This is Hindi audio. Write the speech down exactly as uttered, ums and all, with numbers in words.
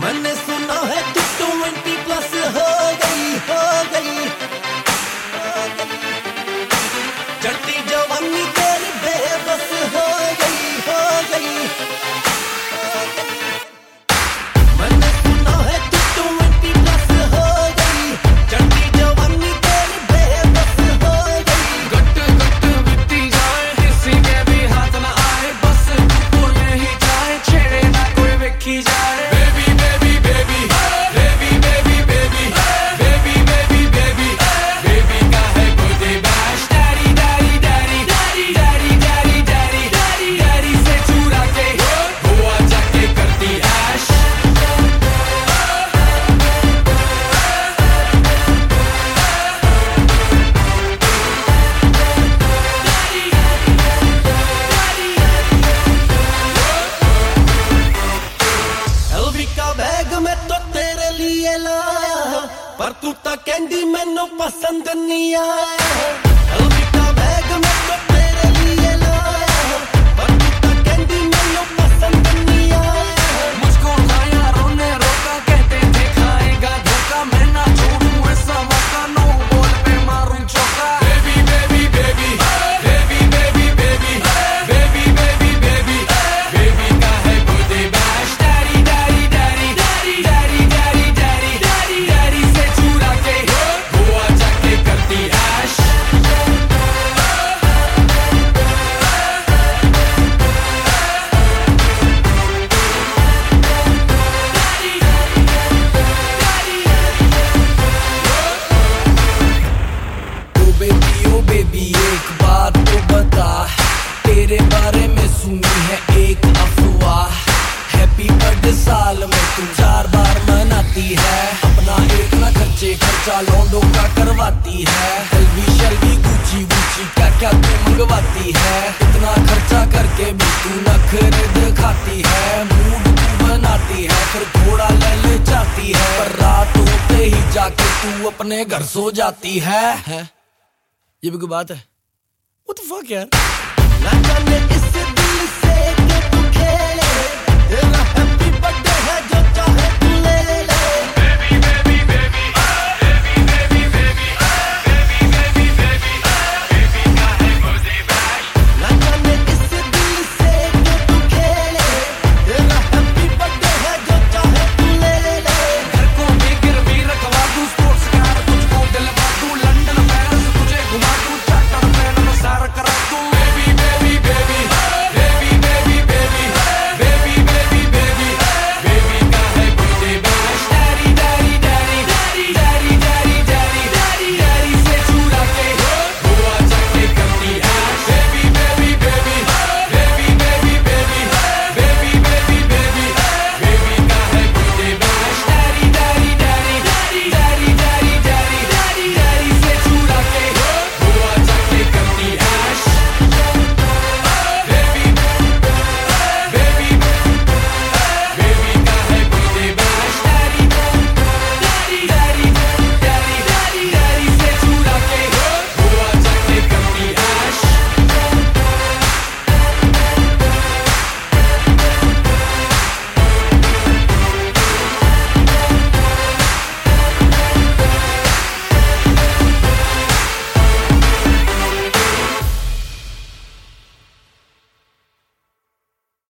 मैंने सुना है तू ट्वेंटी प्लस हो गई हो गई चढ़ती जवानी तेरी बेबस हो गई हो गई मैंने सुना है तू ट्वेंटी प्लस हो गई चढ़ती जवानी तेरी बेबस हो गई गट गट बीती जाए किसी के भी हाथ ना आए बस तू यही जाए छेड़े ना कोई वेखी जाए पर तू तो कहंदी मैनू पसंद नहीं आया एलवी का बैग मैं तो तेरे लिए लाया पर तू तो कहंदी मैनू पसंद नहीं आया मुझको लाया रोने रोका कहते थे खाएगा धोखा मैं ना छोड़ूं ऐसा मौका नो बोल पे मारूं चौका baby baby baby baby baby baby baby baby baby baby का है birthday bash daddy daddy daddy daddy daddy daddy daddy daddy daddy से चुरा के गोवा जाके करती ऐश बेबी एक बात तो बता तेरे बारे में सुनी है एक अफवाह हैप्पी बर्थडे साल में तू चार बार मनाती है अपना एक ना खर्चे खर्चा लौंडों का करवाती है एलवी शलवी गुची गुची क्या क्या तू मंगवाती है इतना खर्चा करके भी तू नखरे दिखाती है मूड तू बनाती है फिर थोड़ा ले ले जाती है पर रात होते ही जाके तू अपने घर सो जाती है, है? ये भी कोई बात है? What the fuck यार? ना जाने इस दिल से कि तू खेले